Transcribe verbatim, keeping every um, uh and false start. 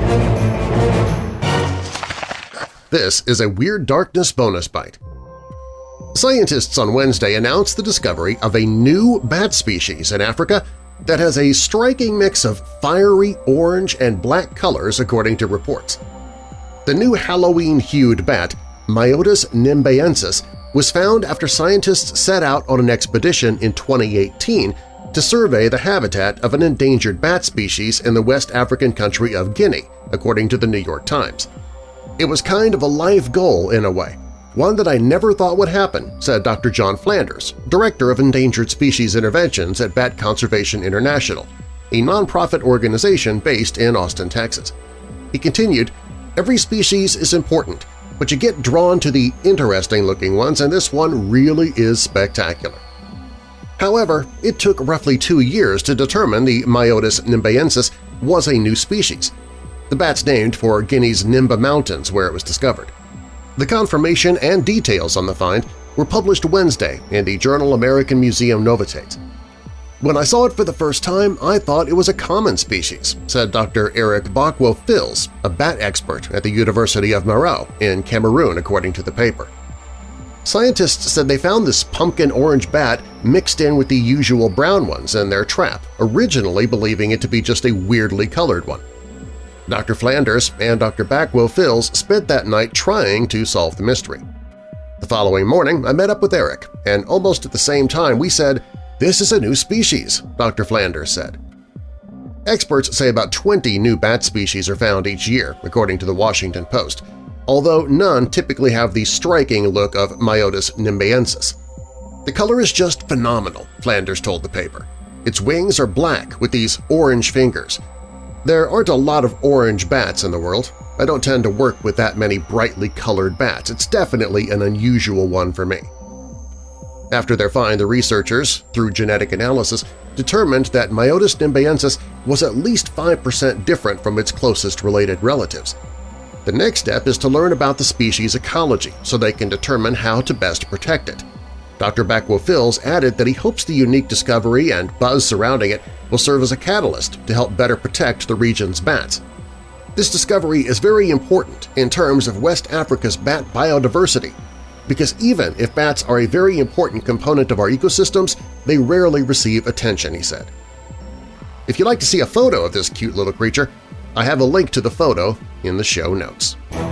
This is a Weird Darkness bonus bite. Scientists on Wednesday announced the discovery of a new bat species in Africa that has a striking mix of fiery orange and black colors according to reports. The new Halloween-hued bat, Myotis nimbayensis, was found after scientists set out on an expedition in twenty eighteen to survey the habitat of an endangered bat species in the West African country of Guinea, according to the New York Times. It was kind of a life goal in a way, one that I never thought would happen, said Doctor John Flanders, Director of Endangered Species Interventions at Bat Conservation International, a nonprofit organization based in Austin, Texas. He continued, "Every species is important, but you get drawn to the interesting-looking ones, and this one really is spectacular." However, it took roughly two years to determine the Myotis nimbayensis was a new species. The bat's named for Guinea's Nimba Mountains where it was discovered. The confirmation and details on the find were published Wednesday in the journal American Museum Novotates. "When I saw it for the first time, I thought it was a common species," said Doctor Eric Bakwo-Fils, a bat expert at the University of Marau in Cameroon, according to the paper. Scientists said they found this pumpkin orange bat mixed in with the usual brown ones in their trap, originally believing it to be just a weirdly colored one. Doctor Flanders and Doctor Bakwo-Fils spent that night trying to solve the mystery. The following morning, I met up with Eric, and almost at the same time we said, "This is a new species," Doctor Flanders said. Experts say about twenty new bat species are found each year, according to the Washington Post, although none typically have the striking look of Myotis nimbayensis. "The color is just phenomenal," Flanders told the paper. "Its wings are black with these orange fingers. There aren't a lot of orange bats in the world. I don't tend to work with that many brightly colored bats. It's definitely an unusual one for me." After their find, the researchers, through genetic analysis, determined that Myotis nimbayensis was at least five percent different from its closest related relatives. The next step is to learn about the species' ecology so they can determine how to best protect it. Doctor Bakwo-Fils added that he hopes the unique discovery and buzz surrounding it will serve as a catalyst to help better protect the region's bats. This discovery is very important in terms of West Africa's bat biodiversity, because even if bats are a very important component of our ecosystems, they rarely receive attention, he said. If you'd like to see a photo of this cute little creature, I have a link to the photo in the show notes.